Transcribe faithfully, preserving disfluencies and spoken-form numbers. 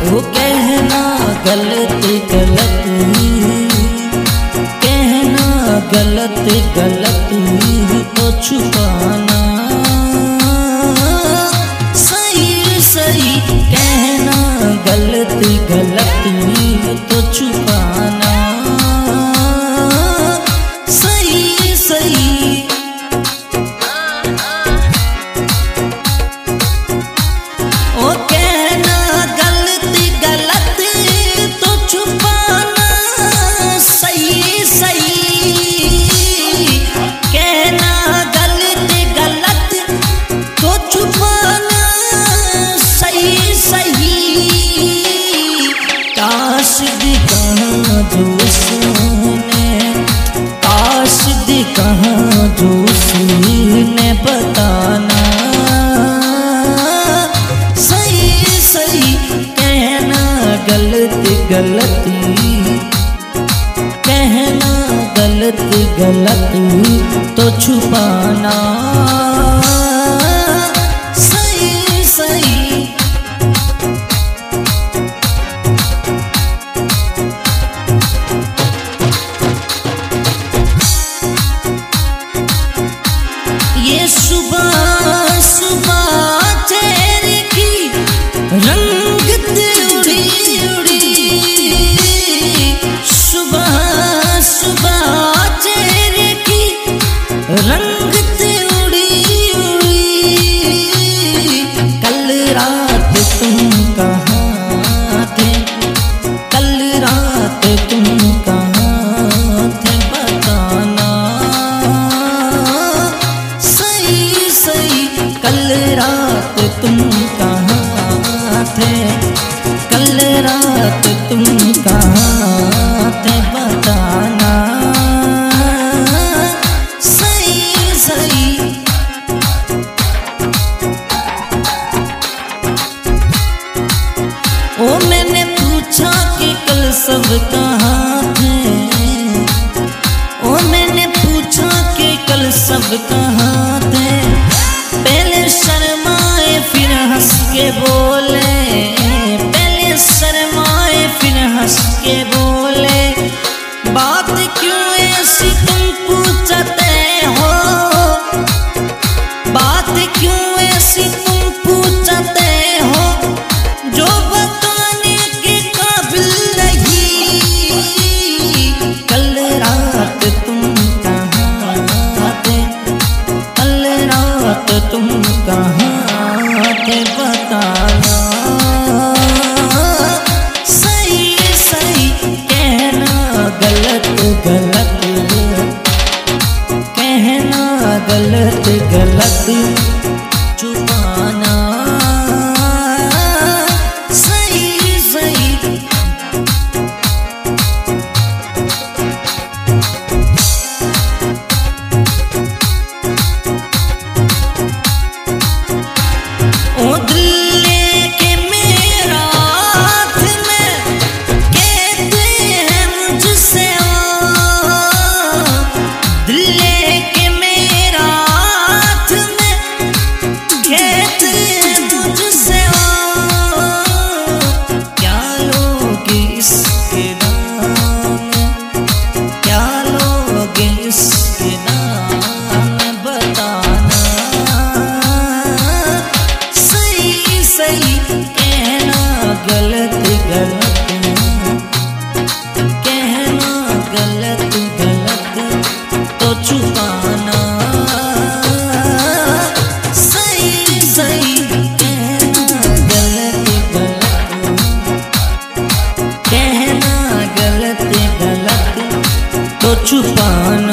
वो कहना गलत गलत, कहना गलत गलत तो छुपाना सही सही, कहना गलत गलत तो छुपाना सही सही। ओ कहना गलत गलत तो छुपाना सही सही, कहना गलत गलत तो छुपाना सही सही। काश दिखा जो उसने, काश दिखा जो उसने बताना सही सही, कहना गलत गलत, कहना गलत गलत तो छुपाना सही सही। ये सुबह सुबह चेहरे की रंगत उड़ी उड़ी, सुबह सुबह चेहरे की रंगत उड़ी उड़ी। कल रात तुम कहाँ थे, कल रात तुम कहाँ थे बताना सही सही, कल रात तुम कहाँ थे, कल रात तुम कहाँ थे बताना सही सही। ओ मैंने पूछा कि कल सब कहाँ थे, ओ मैंने पूछा कि कल सब कहाँ थे। पहले शर्माए फिर हंस के बोले, पहले शर्माए फिर हंस के बोले। बात क्यों ऐसी तुम पूछते हो, बात क्यों ऐसी तुम पूछते हो, जो बताने के काबिल नहीं। कल रात तुम कहाँ थे, कल रात तुम कहाँ थे बताना सही सही, कहना गलत गलत, कहना गलत गलत छुपाना सही सही। ओ दिल लेके मेरा हाथ में कहते हैं मुझसे, ओ दिल लेके मेरा हाथ में कहते हैं मुझसे, ओ क्या लोगे इसके नाम, क्या लोगे इसके नाम बताना सही सही, कहना गलत गलत, कहना गलत गलत तो छुपाना सही सही, कहना गलत गलत, कहना गलत गलत तो छुपाना।